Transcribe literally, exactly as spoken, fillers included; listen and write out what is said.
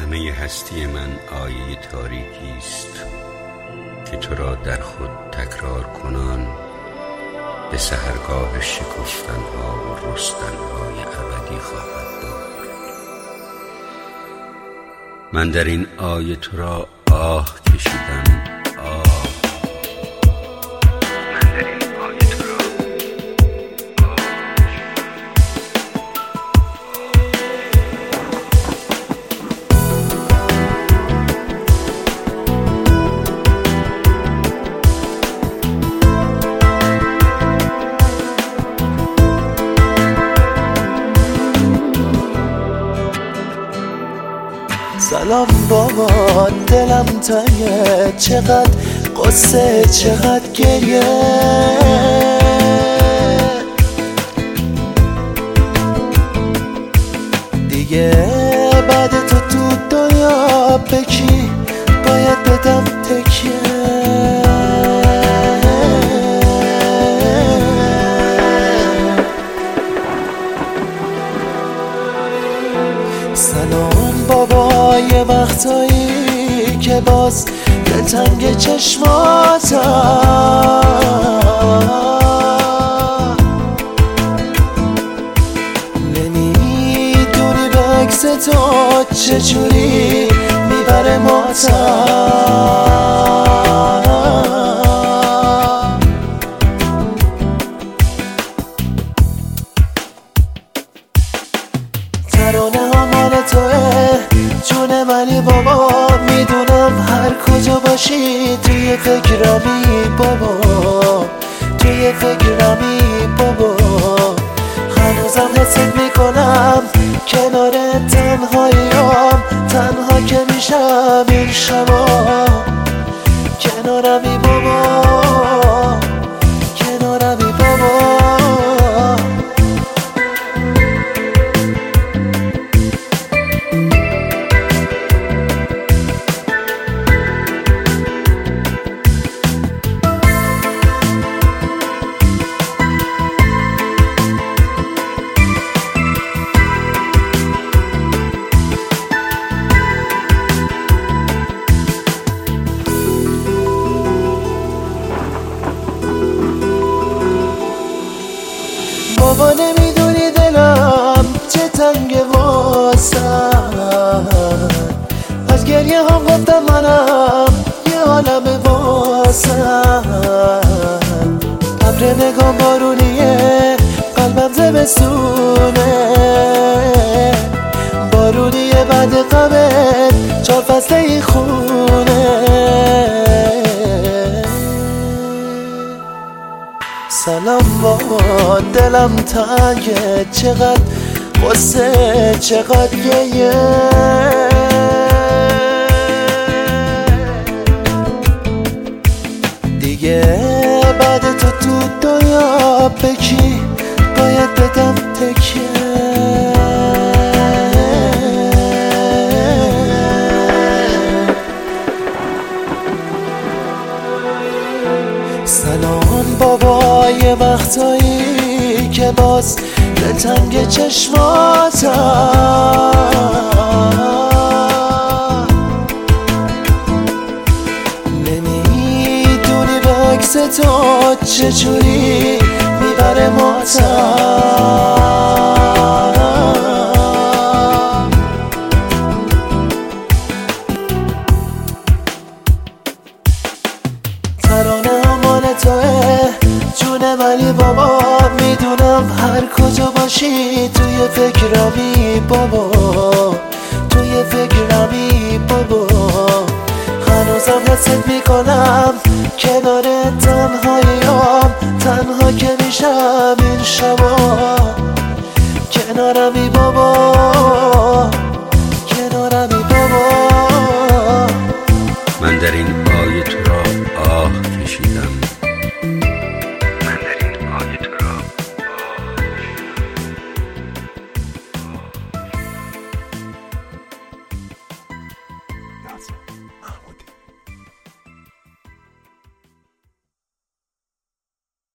همه هستی من آیه تاریکی است که تو را در خود تکرار کنان به سحرگاه شکفتنها و رستنهای ابدی خواهد برد. من در این آیه تو را آه کشیدم، آه. من در این آیه تو را سلام بابا، دلم تنگه، چقدر قصه چقدر گریه. دیگه بعد تو تو دنیا بکی باید بدم تکیه. سلام بابا، یه وقتایی که باز دلتنگ چشماتم، نمیدونی به عکس تو چجوری میبره ماتم. ترانه ها مال توه جون منی بابا، میدونم هر کجا باشی توی فکرمی بابا، توی فکرمی بابا. هنوزم حست میکنم کنار تنهاییام، تنها که میشم این شما کنارمی بابا، کنارمی بابا. بابا نمیدونی دلم چه تنگه واسم، از گریه هم گفتم منم یه عالم واسم. ابر نگام بارونیه، قلبم زمستونه، بارونیه بعد غمت چار فصله ای خونه. سلام بابا، دلم تنگه، چقدر قصه چقدر گریه. دیگه بعد تو تو دنیا بکی باید بدم تکیه. سلام بابا، یه وقتایی که باز دلتنگ چشماتم، نمیدونی به عکس تو چجوری میبره ماتم. ترانه مال توه جون منی بابا، میدونم هر کجا باشی توی فکرمی بابا، توی فکرمی بابا. هنوزم حست میکنم کنار تنهاییام، تنها که میشم این شبا کنارمی بابا.